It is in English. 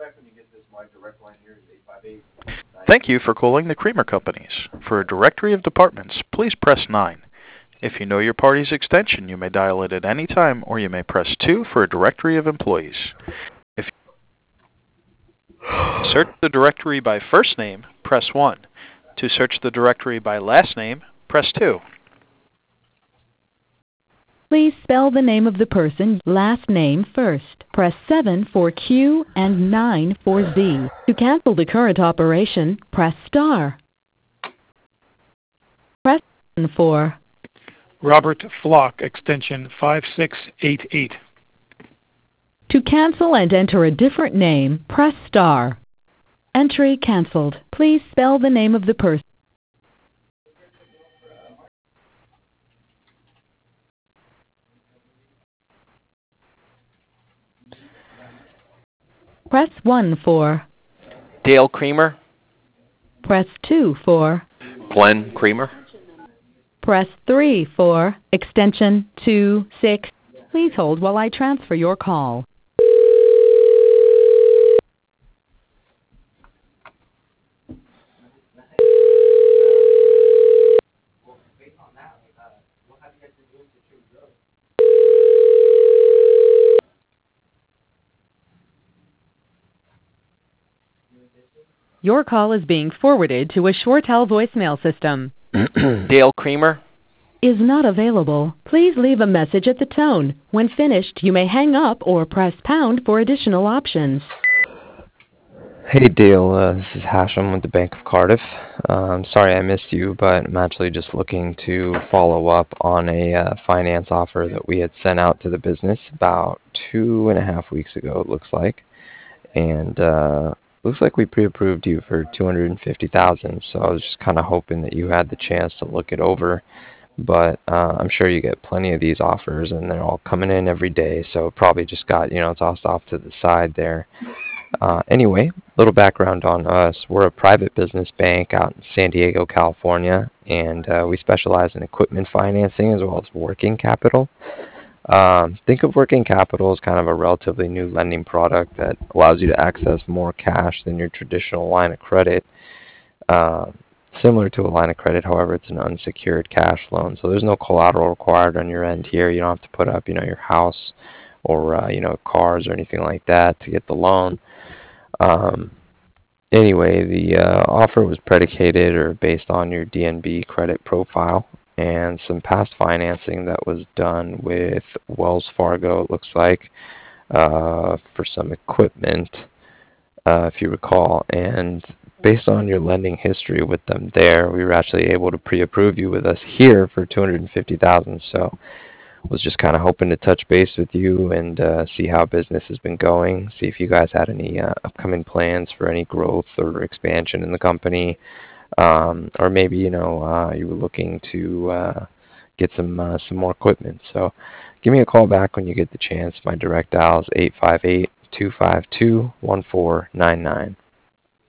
Thank you for calling the Creamer Companies. For a directory of departments, please press 9. If you know your party's extension, you may dial it at any time, or you may press 2 for a directory of employees. If you search the directory by first name, press 1. To search the directory by last name, press 2. Please spell the name of the person, last name first. Press 7 for Q and 9 for Z. To cancel the current operation, press star. Press 1 for Robert Flock, extension 5688. To cancel and enter a different name, press star. Entry canceled. Please spell the name of the person. Press 1 for Dale Creamer. Press 2 for Glenn Creamer. Press 3 for extension 26. Please hold while I transfer your call. Your call is being forwarded to a ShoreTel voicemail system. Dale Creamer. Is not available. Please leave a message at the tone. When finished, you may hang up or press pound for additional options. Hey Dale, this is Hashem with the Bank of Cardiff. I'm sorry I missed you, but I'm actually just looking to follow up on a finance offer that we had sent out to the business about 2.5 weeks ago, it looks like. And looks like we pre-approved you for $250,000, so I was just kind of hoping that you had the chance to look it over. But I'm sure you get plenty of these offers, and they're all coming in every day, so probably just got, tossed off to the side there. Anyway, little background on us. We're a private business bank out in San Diego, California, and we specialize in equipment financing as well as working capital. Think of working capital as kind of a relatively new lending product that allows you to access more cash than your traditional line of credit. Similar to a line of credit, however, it's an unsecured cash loan, so there's no collateral required on your end here. You don't have to put up, your house or, cars or anything like that to get the loan. Anyway, the offer was predicated or based on your DNB credit profile and some past financing that was done with Wells Fargo, it looks like, for some equipment, if you recall. And based on your lending history with them there, we were actually able to pre-approve you with us here for $250,000. So was just kind of hoping to touch base with you and see how business has been going, see if you guys had any upcoming plans for any growth or expansion in the company. Or maybe, you were looking to get some more equipment. So give me a call back when you get the chance. My direct dial is 858-252-1499.